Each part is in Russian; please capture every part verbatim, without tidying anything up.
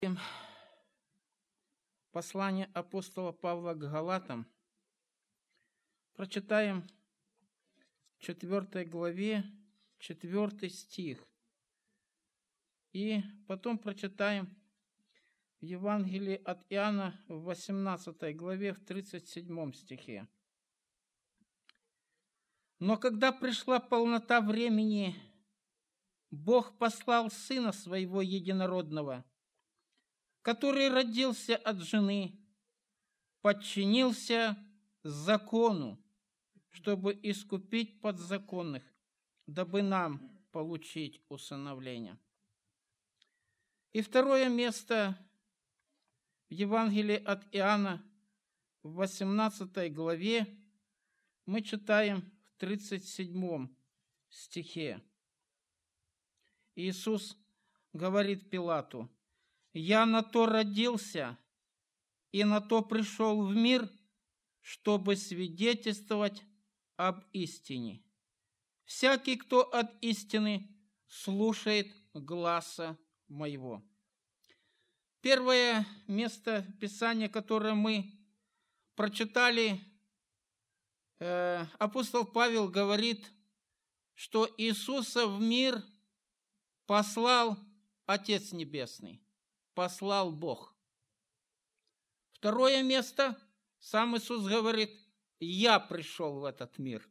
Послание апостола Павла к Галатам. Прочитаем в четвёртой главе, четвёртый стих. И потом прочитаем в Евангелии от Иоанна в восемнадцатой главе, в тридцать седьмом стихе. «Но когда пришла полнота времени, Бог послал Сына Своего Единородного, который родился от жены, подчинился закону, чтобы искупить подзаконных, дабы нам получить усыновление». И второе место в Евангелии от Иоанна в восемнадцатой главе мы читаем в тридцать седьмом стихе. Иисус говорит Пилату: «Я на то родился и на то пришел в мир, чтобы свидетельствовать об истине. Всякий, кто от истины, слушает гласа моего». Первое место Писания, которое мы прочитали, апостол Павел говорит, что Иисуса в мир послал Отец Небесный, послал Бог. Второе место, сам Иисус говорит: «Я пришел в этот мир».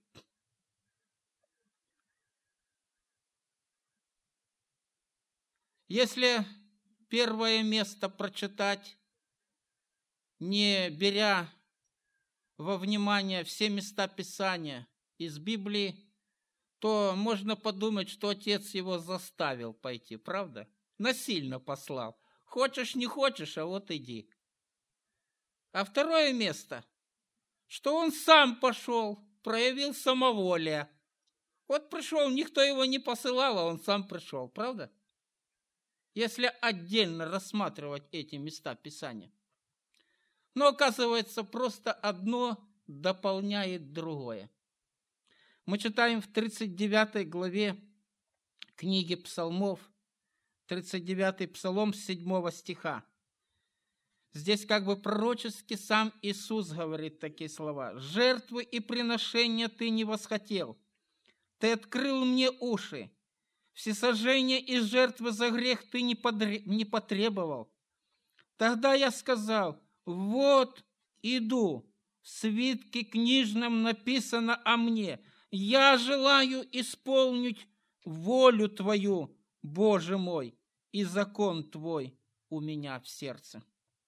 Если первое место прочитать, не беря во внимание все места Писания из Библии, то можно подумать, что Отец его заставил пойти, правда? Насильно послал. Хочешь, не хочешь, а вот иди. А второе место, что он сам пошел, проявил самоволие. Вот пришел, никто его не посылал, а он сам пришел, правда? Если отдельно рассматривать эти места Писания. Но оказывается, просто одно дополняет другое. Мы читаем в тридцать девятой главе книги Псалмов, тридцать девятый Псалом с седьмого стиха. Здесь как бы пророчески сам Иисус говорит такие слова: «Жертвы и приношения ты не восхотел, ты открыл мне уши, всесожжения и жертвы за грех ты не потребовал. Тогда я сказал: вот иду, в свитке книжном написано о мне, я желаю исполнить волю Твою, Боже мой, и закон Твой у меня в сердце».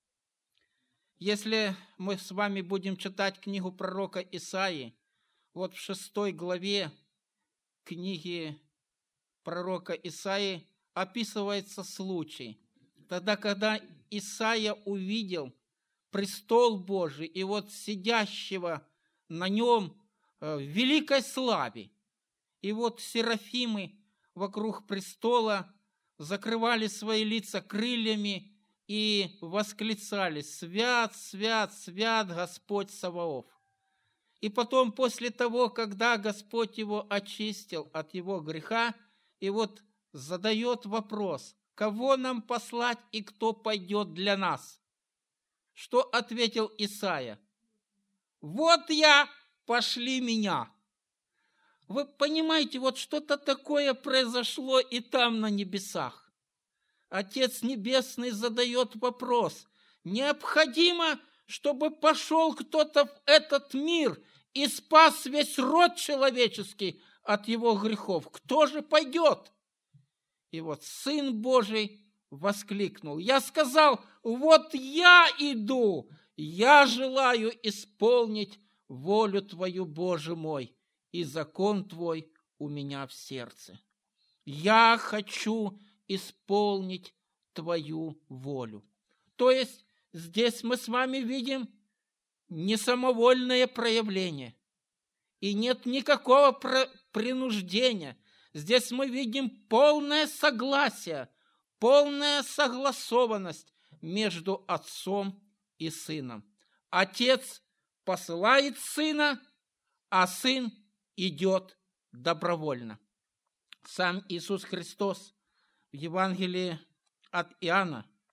Если мы с вами будем читать книгу пророка Исаии, вот в шестой главе книги пророка Исаии описывается случай. Тогда, когда Исаия увидел престол Божий и вот сидящего на нем в великой славе, и вот серафимы вокруг престола закрывали свои лица крыльями и восклицали: «Свят, свят, свят Господь Саваоф». И потом, после того, когда Господь его очистил от его греха, и вот задает вопрос: кого нам послать и кто пойдет для нас? Что ответил Исаия? «Вот я, пошли меня». Вы понимаете, вот что-то такое произошло и там на небесах. Отец Небесный задает вопрос: необходимо, чтобы пошел кто-то в этот мир и спас весь род человеческий от его грехов. Кто же пойдет? И вот Сын Божий воскликнул: «Я сказал, вот я иду, я желаю исполнить волю Твою, Боже мой, и закон Твой у меня в сердце. Я хочу исполнить Твою волю». То есть здесь мы с вами видим не самовольное проявление, и нет никакого принуждения. Здесь мы видим полное согласие, полная согласованность между Отцом и Сыном. Отец посылает Сына, а Сын идет добровольно. Сам Иисус Христос в Евангелии от Иоанна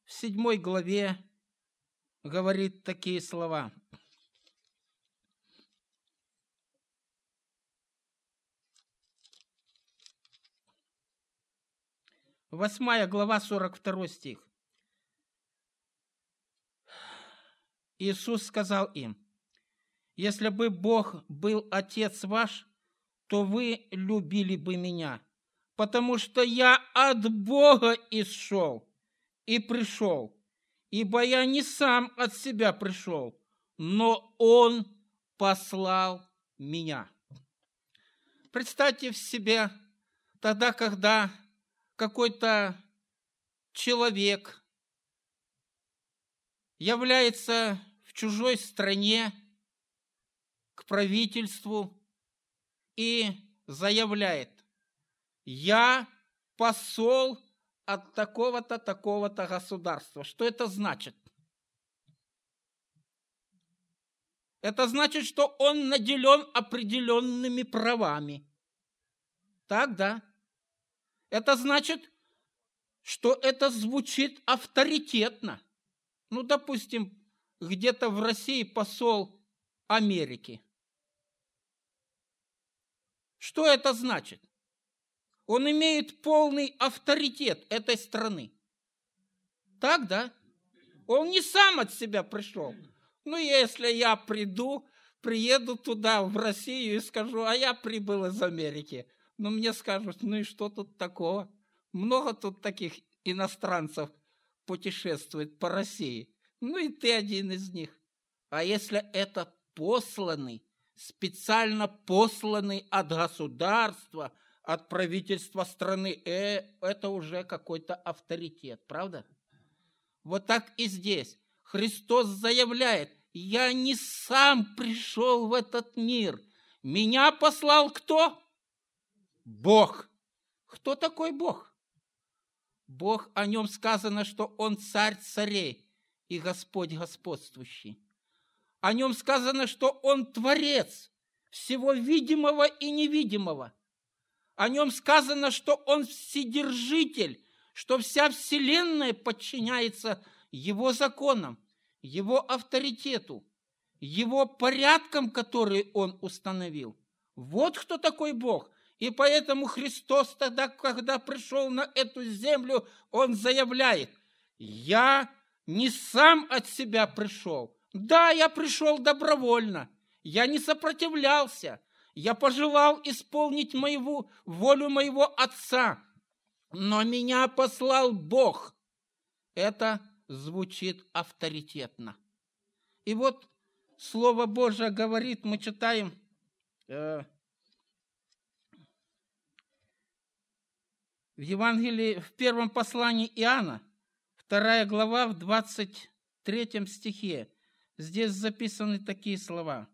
в седьмой главе говорит такие слова. Восьмая глава, сорок второй стих. Иисус сказал им: «Если бы Бог был Отец ваш, то вы любили бы Меня, потому что Я от Бога исшел и пришел, ибо Я не сам от себя пришел, но Он послал Меня». Представьте в себе тогда, когда какой-то человек является в чужой стране к правительству и заявляет: «Я посол от такого-то, такого-то государства». Что это значит? Это значит, что он наделен определенными правами. Так, да? Это значит, что это звучит авторитетно. Ну, допустим, где-то в России посол Америки. Что это значит? Он имеет полный авторитет этой страны. Так, да? Он не сам от себя пришел. Ну, если я приду, приеду туда, в Россию, и скажу: а я прибыл из Америки. Ну, мне скажут: ну и что тут такого? Много тут таких иностранцев путешествует по России. Ну, и ты один из них. А если это посланный, специально посланный от государства, от правительства страны, э, это уже какой-то авторитет, правда? Вот так и здесь. Христос заявляет: «Я не сам пришел в этот мир. Меня послал кто? Бог». Кто такой Бог? Бог, о нем сказано, что Он царь царей и Господь господствующий. О нем сказано, что Он творец всего видимого и невидимого. О нем сказано, что Он вседержитель, что вся вселенная подчиняется Его законам, Его авторитету, Его порядкам, которые Он установил. Вот кто такой Бог. И поэтому Христос тогда, когда пришел на эту землю, Он заявляет: «Я не сам от себя пришел. Да, я пришел добровольно. Я не сопротивлялся. Я пожелал исполнить моего, волю моего Отца. Но меня послал Бог». Это звучит авторитетно. И вот Слово Божие говорит, мы читаем э, в Евангелии, в первом послании Иоанна, вторая глава, в двадцать третьем стихе. Здесь записаны такие слова.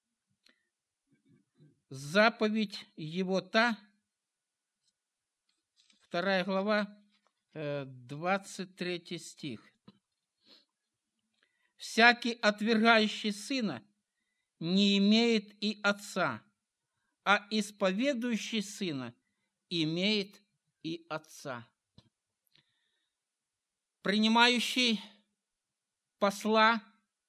«Заповедь Его та», вторая глава, двадцать третий стих. «Всякий, отвергающий Сына, не имеет и Отца, а исповедующий Сына имеет и Отца». Принимающий посла,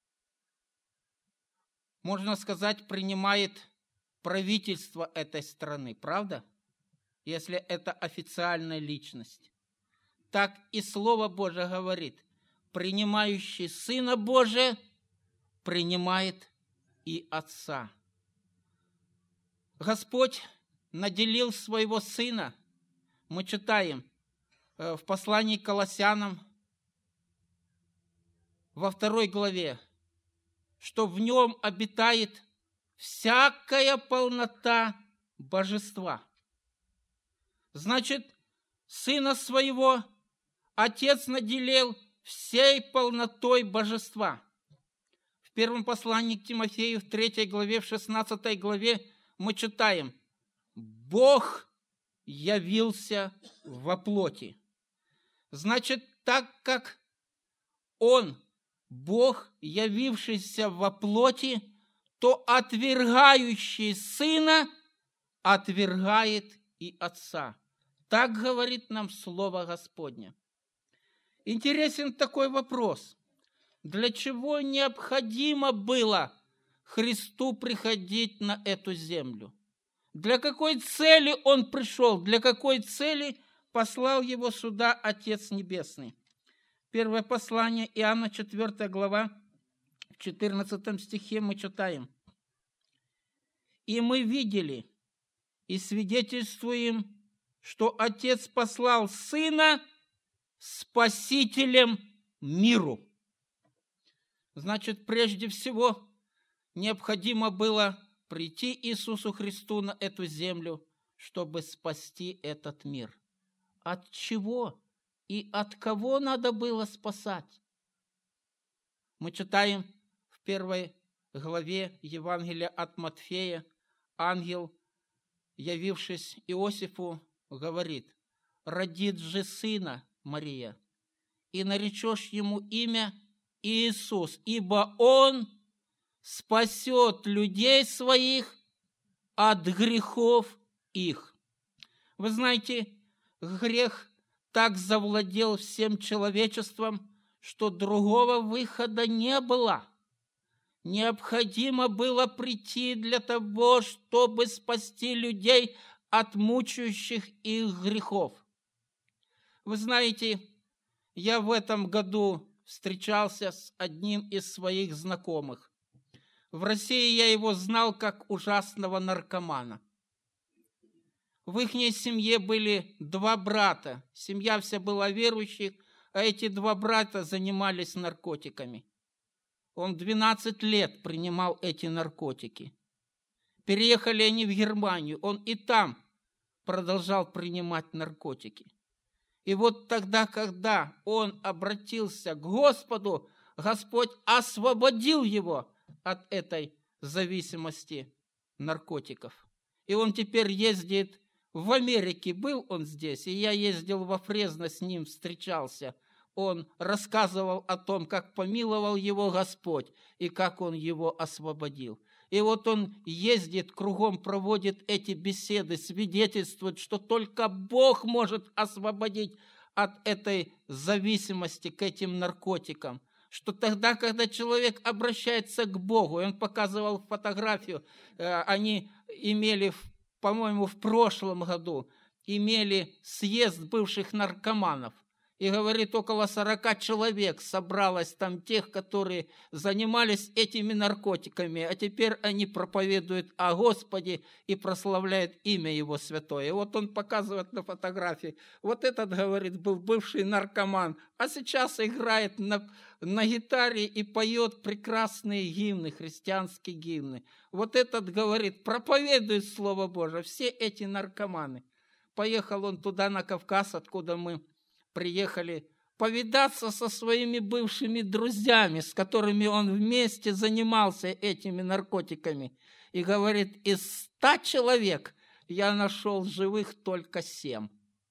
можно сказать, принимает правительство этой страны, правда? Если это официальная личность. Так и Слово Божие говорит: принимающий Сына Божия принимает и Отца. Господь наделил своего Сына, мы читаем в послании к Колоссянам во второй главе, что в нем обитает всякая полнота божества. Значит, Сына Своего Отец наделил всей полнотой божества. В первом послании к Тимофею, в третьей главе, в шестнадцатой главе мы читаем: «Бог явился во плоти». Значит, так как Он, Бог, явившийся во плоти, то отвергающий Сына отвергает и Отца. Так говорит нам Слово Господне. Интересен такой вопрос. Для чего необходимо было Христу приходить на эту землю? Для какой цели Он пришел? Для какой цели послал Его сюда Отец Небесный? Первое послание Иоанна, четвёртая глава, в четырнадцатом стихе мы читаем. «И мы видели и свидетельствуем, что Отец послал Сына Спасителем миру». Значит, прежде всего, необходимо было прийти Иисусу Христу на эту землю, чтобы спасти этот мир. От чего и от кого надо было спасать? Мы читаем в первой главе Евангелия от Матфея, ангел, явившись Иосифу, говорит: «Родит же сына, Мария, и наречешь ему имя Иисус, ибо он спасет людей своих от грехов их». Вы знаете, грех так завладел всем человечеством, что другого выхода не было. Необходимо было прийти для того, чтобы спасти людей от мучающих их грехов. Вы знаете, я в этом году встречался с одним из своих знакомых. В России я его знал как ужасного наркомана. В их семье были два брата. Семья вся была верующих, а эти два брата занимались наркотиками. Он двенадцать лет принимал эти наркотики. Переехали они в Германию. Он и там продолжал принимать наркотики. И вот тогда, когда он обратился к Господу, Господь освободил его от этой зависимости наркотиков. И он теперь ездит в Америке. Был он здесь, и я ездил во Фресно, с ним встречался. Он рассказывал о том, как помиловал его Господь и как он его освободил. И вот он ездит, кругом проводит эти беседы, свидетельствует, что только Бог может освободить от этой зависимости к этим наркотикам. Что тогда, когда человек обращается к Богу, и он показывал фотографию, они имели, по-моему, в прошлом году, имели съезд бывших наркоманов. И, говорит, около сорока человек собралось там тех, которые занимались этими наркотиками, а теперь они проповедуют о Господе и прославляют имя Его святое. И вот он показывает на фотографии. Вот этот, говорит, был бывший наркоман, а сейчас играет на, на гитаре и поет прекрасные гимны, христианские гимны. Вот этот, говорит, проповедует Слово Божие. Все эти наркоманы. Поехал он туда, на Кавказ, откуда мы приехали, повидаться со своими бывшими друзьями, с которыми он вместе занимался этими наркотиками. И говорит, из ста человек я нашел живых только семь.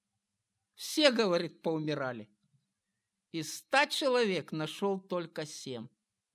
Все, говорит, поумирали. Из ста человек нашел только семь.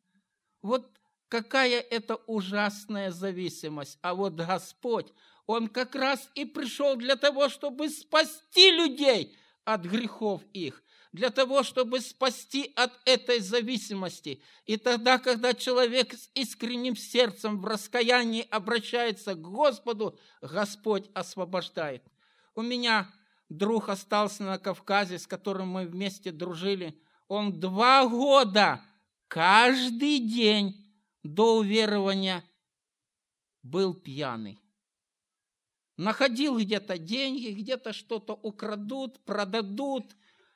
Вот какая это ужасная зависимость. А вот Господь, Он как раз и пришел для того, чтобы спасти людей от грехов их, для того, чтобы спасти от этой зависимости. И тогда, когда человек с искренним сердцем в раскаянии обращается к Господу, Господь освобождает. У меня друг остался на Кавказе, с которым мы вместе дружили. Он два года, каждый день до уверования был пьяный. Находил где-то деньги, где-то что-то украдут, продадут,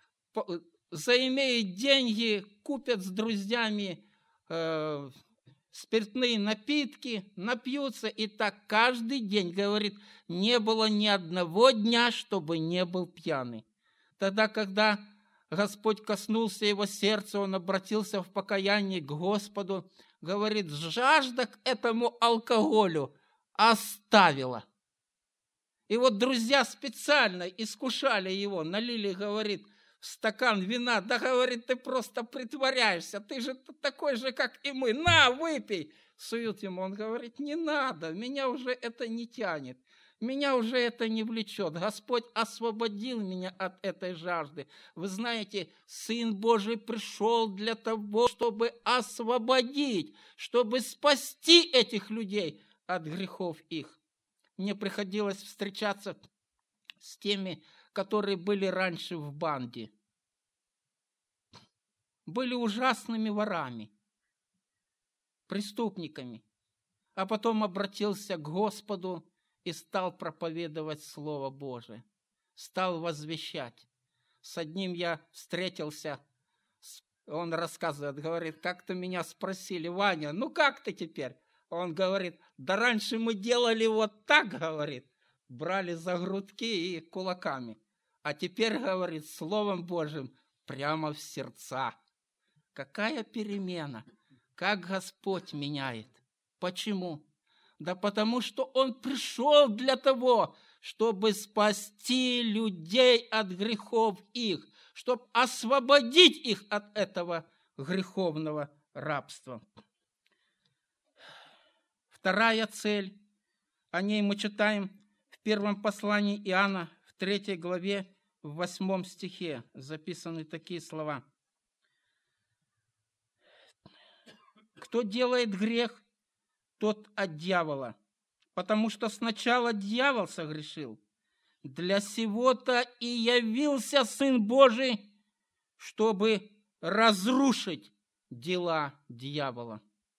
заимеют деньги, купят с друзьями э, спиртные напитки, напьются, и так каждый день, говорит, не было ни одного дня, чтобы не был пьяный. Тогда, когда Господь коснулся его сердца, он обратился в покаянии к Господу, говорит, жажда к этому алкоголю оставила. И вот друзья специально искушали его, налили, говорит, в стакан вина. Да, говорит, ты просто притворяешься, ты же такой же, как и мы. На, выпей! Суют ему, он говорит, не надо, меня уже это не тянет. Меня уже это не влечет. Господь освободил меня от этой жажды. Вы знаете, Сын Божий пришел для того, чтобы освободить, чтобы спасти этих людей от грехов их. Мне приходилось встречаться с теми, которые были раньше в банде. Были ужасными ворами, преступниками. А потом обратился к Господу и стал проповедовать Слово Божие. Стал возвещать. С одним я встретился, он рассказывает, говорит, как-то меня спросили: Ваня, ну как ты теперь? Он говорит: да раньше мы делали вот так, говорит, брали за грудки и кулаками. А теперь, говорит, Словом Божьим прямо в сердца. Какая перемена! Как Господь меняет! Почему? Да потому что Он пришел для того, чтобы спасти людей от грехов их, чтобы освободить их от этого греховного рабства. Вторая цель, о ней мы читаем в первом послании Иоанна, в третьей главе, в восьмом стихе, записаны такие слова. Кто делает грех, тот от дьявола, потому что сначала дьявол согрешил. Для сего-то и явился Сын Божий, чтобы разрушить дела дьявола.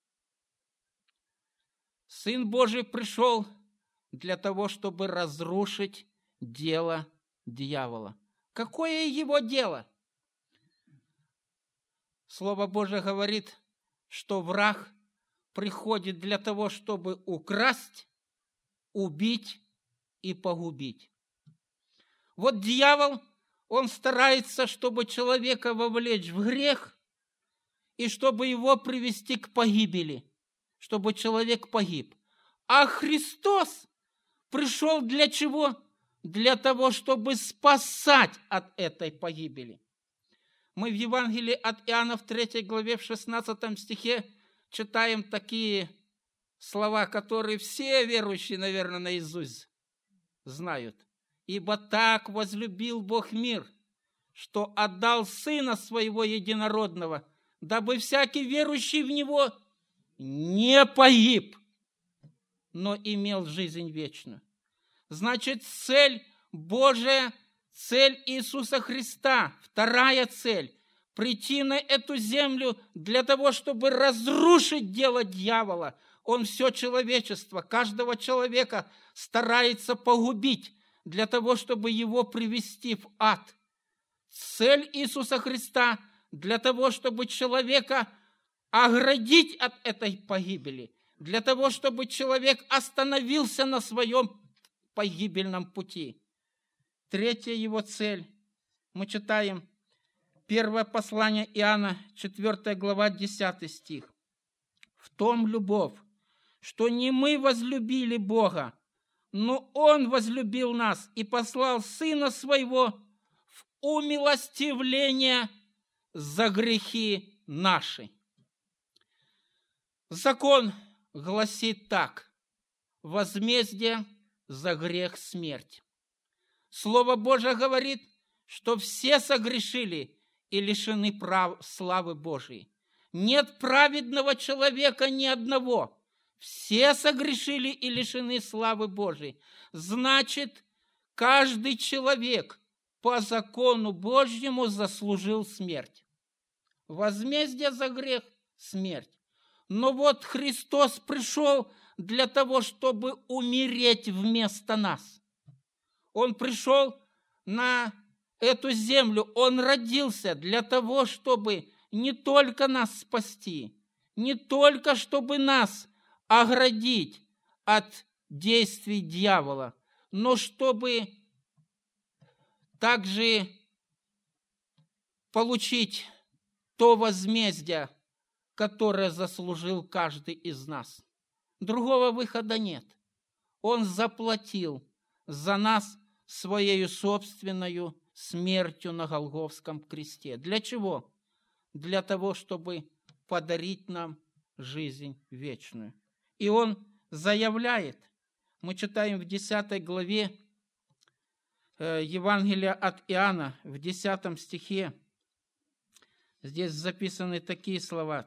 Сын Божий пришел для того, чтобы разрушить дело дьявола. Какое его дело? Слово Божие говорит, что враг приходит для того, чтобы украсть, убить и погубить. Вот дьявол, он старается, чтобы человека вовлечь в грех и чтобы его привести к погибели, чтобы человек погиб. А Христос пришел для чего? Для того, чтобы спасать от этой погибели. Мы в Евангелии от Иоанна в третьей главе, в шестнадцатом стихе читаем такие слова, которые все верующие, наверное, наизусть знают. «Ибо так возлюбил Бог мир, что отдал Сына Своего Единородного, дабы всякий верующий в Него не погиб, но имел жизнь вечную». Значит, цель Божия, цель Иисуса Христа, вторая цель – прийти на эту землю для того, чтобы разрушить дело дьявола. Он все человечество, каждого человека старается погубить для того, чтобы его привести в ад. Цель Иисуса Христа для того, чтобы человека оградить от этой погибели, для того, чтобы человек остановился на своем погибельном пути. Третья его цель. Мы читаем первое послание Иоанна, четвёртая глава, десятый стих. «В том любовь, что не мы возлюбили Бога, но Он возлюбил нас и послал Сына Своего в умилостивление за грехи наши». Закон гласит так: возмездие за грех смерть. Слово Божие говорит, что все согрешили и лишены прав славы Божией. Нет праведного человека ни одного. Все согрешили и лишены славы Божией. Значит, каждый человек по закону Божьему заслужил смерть. Возмездие за грех – смерть. Но вот Христос пришел для того, чтобы умереть вместо нас. Он пришел на эту землю, Он родился для того, чтобы не только нас спасти, не только чтобы нас оградить от действий дьявола, но чтобы также получить то возмездие, которое заслужил каждый из нас. Другого выхода нет. Он заплатил за нас своей собственной смертью на Голгофском кресте. Для чего? Для того, чтобы подарить нам жизнь вечную. И Он заявляет: Мы читаем в десятой главе Евангелия от Иоанна, в десятом стихе. Здесь записаны такие слова.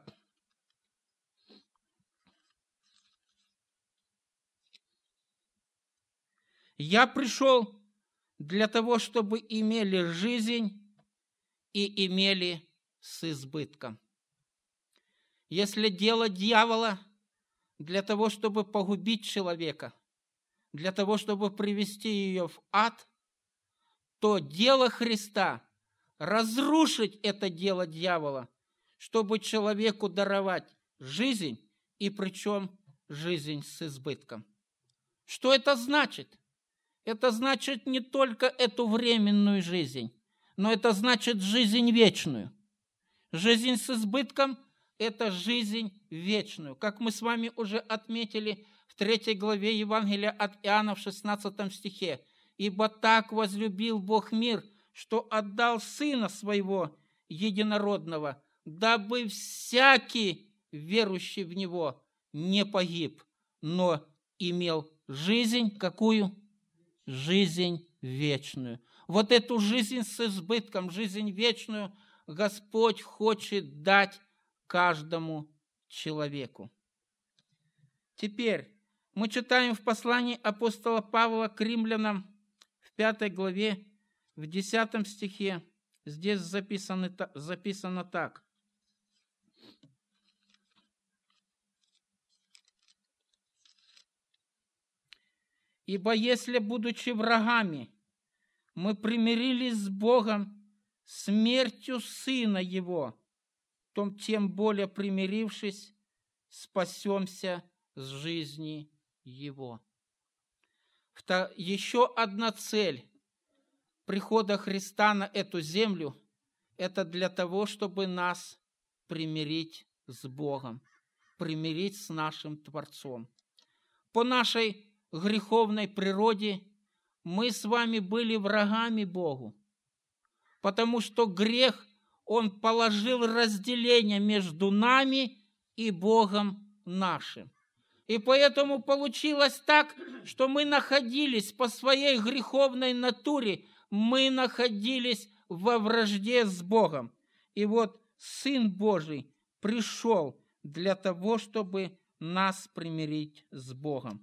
«Я пришел для того, чтобы имели жизнь и имели с избытком». Если дело дьявола для того, чтобы погубить человека, для того, чтобы привести ее в ад, то дело Христа – разрушить это дело дьявола, чтобы человеку даровать жизнь, и причем жизнь с избытком. Что это значит? Это значит не только эту временную жизнь, но это значит жизнь вечную. Жизнь с избытком – это жизнь вечную. Как мы с вами уже отметили в третьей главе Евангелия от Иоанна в шестнадцатом стихе. «Ибо так возлюбил Бог мир, что отдал Сына Своего Единородного, дабы всякий, верующий в Него, не погиб, но имел жизнь». Какую? Жизнь вечную. Вот эту жизнь с избытком, жизнь вечную Господь хочет дать каждому человеку. Теперь мы читаем в послании апостола Павла к римлянам в пятой главе, в десятом стихе. Здесь записано, записано так. «Ибо если, будучи врагами, мы примирились с Богом смертью Сына Его, то тем более примирившись, спасемся с жизни Его». Еще одна цель прихода Христа на эту землю – это для того, чтобы нас примирить с Богом, примирить с нашим Творцом. По нашей греховной природе мы с вами были врагами Богу, потому что грех, он положил разделение между нами и Богом нашим. И поэтому получилось так, что мы находились по своей греховной натуре, мы находились во вражде с Богом. И вот Сын Божий пришел для того, чтобы нас примирить с Богом.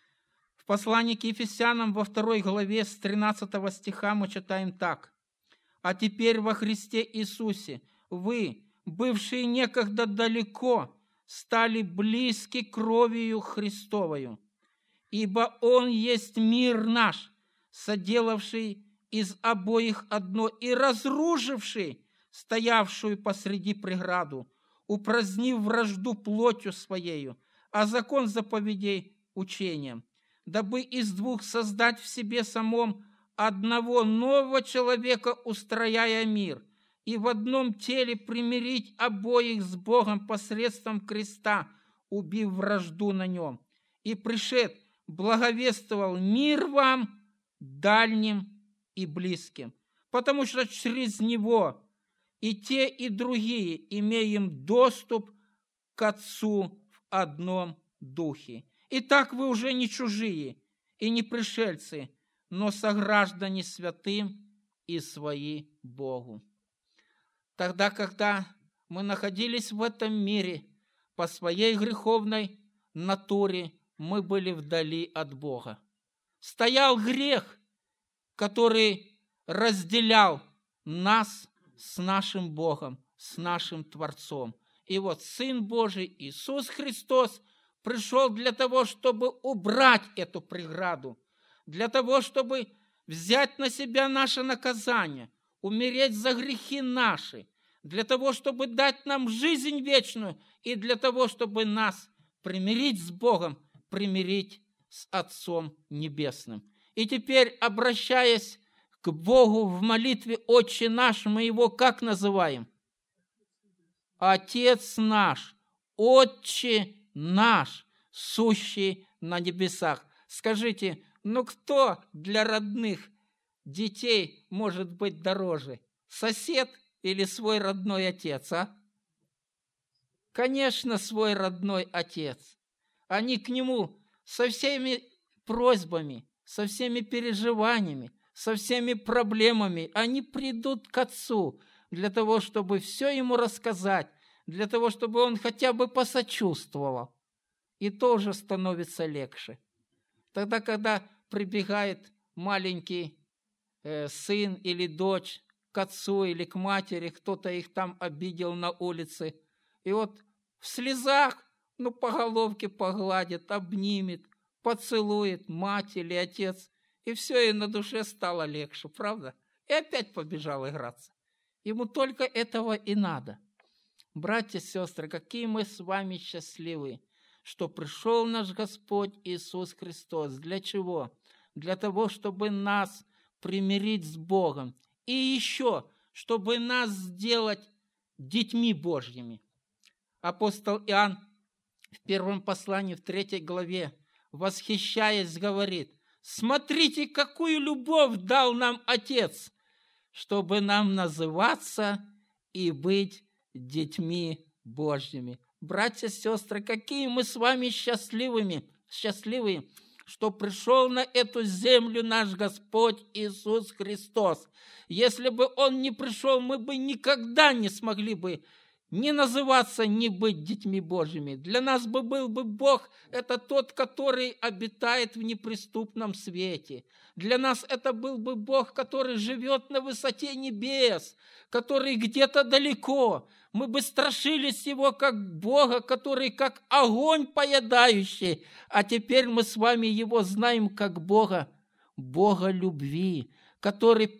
В послании к Ефесянам во второй главе с тринадцатого стиха мы читаем так. «А теперь во Христе Иисусе вы, бывшие некогда далеко, стали близки кровью Христовою, ибо Он есть мир наш, соделавший из обоих одно и разрушивший стоявшую посреди преграду, упразднив вражду плотью Своею, а закон заповедей учением, дабы из двух создать в себе самом одного нового человека, устрояя мир, и в одном теле примирить обоих с Богом посредством креста, убив вражду на нем. И пришед, благовествовал мир вам, дальним и близким, потому что через него и те, и другие имеем доступ к Отцу в одном духе. Итак, вы уже не чужие и не пришельцы, но сограждане святым и свои Богу. Тогда, когда мы находились в этом мире, по своей греховной натуре мы были вдали от Бога. Стоял грех, который разделял нас с нашим Богом, с нашим Творцом. И вот Сын Божий Иисус Христос пришел для того, чтобы убрать эту преграду, для того, чтобы взять на себя наше наказание, умереть за грехи наши, для того, чтобы дать нам жизнь вечную и для того, чтобы нас примирить с Богом, примирить с Отцом Небесным. И теперь, обращаясь к Богу в молитве «Отче наш», мы его как называем? Отец наш, Отче наш, сущий на небесах. Скажите, ну кто для родных детей может быть дороже? Сосед или свой родной отец, а? Конечно, свой родной отец. Они к нему со всеми просьбами, со всеми переживаниями, со всеми проблемами, они придут к Отцу для того, чтобы все Ему рассказать, для того, чтобы Он хотя бы посочувствовал. И тоже становится легче. Тогда, когда прибегает маленький э, сын или дочь к отцу или к матери, кто-то их там обидел на улице, и вот в слезах, ну, по головке погладит, обнимет, поцелует мать или отец, и все, и на душе стало легче, правда? И опять побежал играться. Ему только этого и надо. Братья и сестры, какие мы с вами счастливы, что пришел наш Господь Иисус Христос. Для чего? Для того, чтобы нас примирить с Богом. И еще, чтобы нас сделать детьми Божьими. Апостол Иоанн в первом послании, в третьей главе, восхищаясь, говорит: «Смотрите, какую любовь дал нам Отец, чтобы нам называться и быть детьми Божьими». Братья и сестры, какие мы с вами счастливыми, счастливые, что пришел на эту землю наш Господь Иисус Христос. Если бы Он не пришел, мы бы никогда не смогли бы ни называться, ни быть детьми Божьими. Для нас бы был бы Бог, это тот, который обитает в неприступном свете. Для нас это был бы Бог, который живет на высоте небес, который где-то далеко. Мы бы страшились Его как Бога, который как огонь поедающий. А теперь мы с вами Его знаем как Бога, Бога любви, который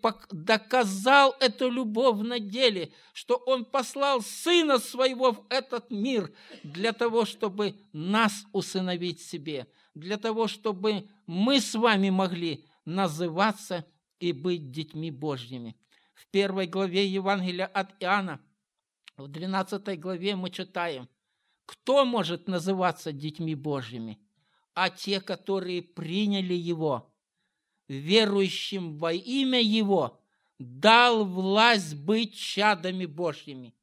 доказал эту любовь на деле, что Он послал Сына Своего в этот мир для того, чтобы нас усыновить себе, для того, чтобы мы с вами могли называться и быть детьми Божьими. В первой главе Евангелия от Иоанна, в двенадцатой главе мы читаем: кто может называться детьми Божьими? А те, которые приняли Его, верующим во имя Его, дал власть быть чадами Божьими.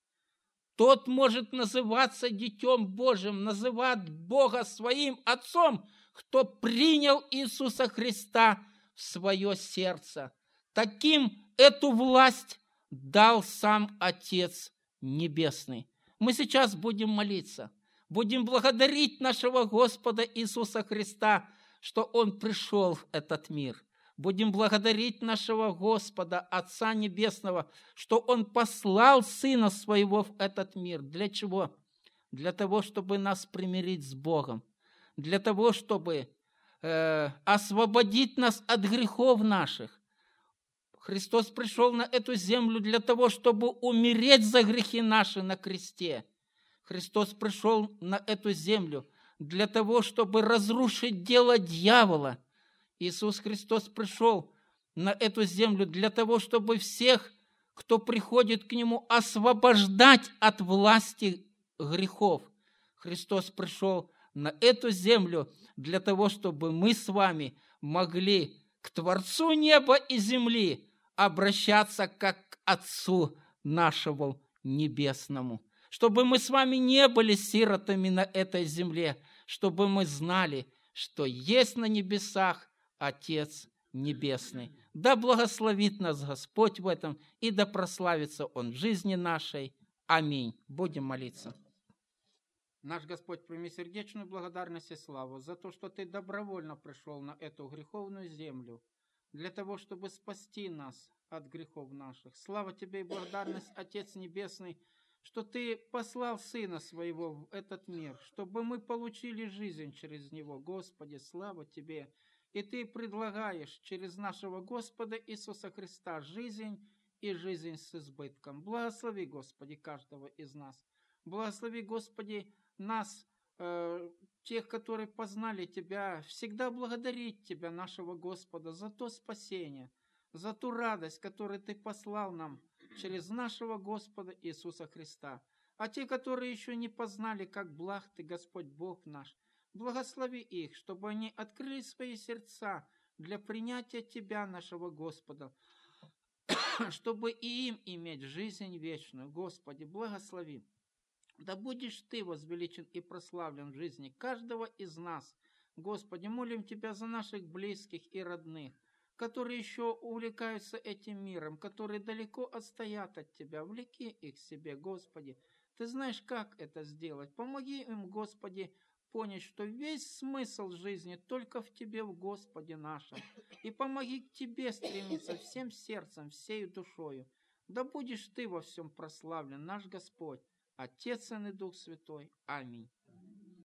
Тот может называться детем Божьим, называть Бога своим Отцом, кто принял Иисуса Христа в свое сердце. Таким эту власть дал сам Отец Небесный. Мы сейчас будем молиться, будем благодарить нашего Господа Иисуса Христа, что Он пришел в этот мир. Будем благодарить нашего Господа, Отца Небесного, что Он послал Сына Своего в этот мир. Для чего? Для того, чтобы нас примирить с Богом. Для того, чтобы э, освободить нас от грехов наших. Христос пришел на эту землю для того, чтобы умереть за грехи наши на кресте. Христос пришел на эту землю для того, чтобы разрушить дело дьявола. Иисус Христос пришел на эту землю для того, чтобы всех, кто приходит к Нему, освобождать от власти грехов. Христос пришел на эту землю для того, чтобы мы с вами могли к Творцу неба и земли обращаться как к Отцу нашему Небесному. Чтобы мы с вами не были сиротами на этой земле, чтобы мы знали, что есть на небесах Отец Небесный. Да благословит нас Господь в этом, и да прославится Он в жизни нашей. Аминь. Будем молиться. Наш Господь, прими сердечную благодарность и славу за то, что Ты добровольно пришел на эту греховную землю, для того, чтобы спасти нас от грехов наших. Слава Тебе и благодарность, Отец Небесный, что Ты послал Сына Своего в этот мир, чтобы мы получили жизнь через Него. Господи, слава Тебе! И Ты предлагаешь через нашего Господа Иисуса Христа жизнь и жизнь с избытком. Благослови, Господи, каждого из нас. Благослови, Господи, нас, э, тех, которые познали Тебя, всегда благодарить Тебя, нашего Господа, за то спасение, за ту радость, которую Ты послал нам через нашего Господа Иисуса Христа. А те, которые еще не познали, как благ Ты, Господь Бог наш, благослови их, чтобы они открыли свои сердца для принятия Тебя, нашего Господа, чтобы и им иметь жизнь вечную. Господи, благослови. Да будешь Ты возвеличен и прославлен в жизни каждого из нас, Господи, молим Тебя за наших близких и родных, которые еще увлекаются этим миром, которые далеко отстоят от Тебя. Влеки их к себе, Господи. Ты знаешь, как это сделать. Помоги им, Господи, понять, что весь смысл жизни только в Тебе, в Господе нашем. И помоги к Тебе стремиться всем сердцем, всею душою. Да будешь Ты во всем прославлен, наш Господь, Отец, Сын и Дух Святой. Аминь.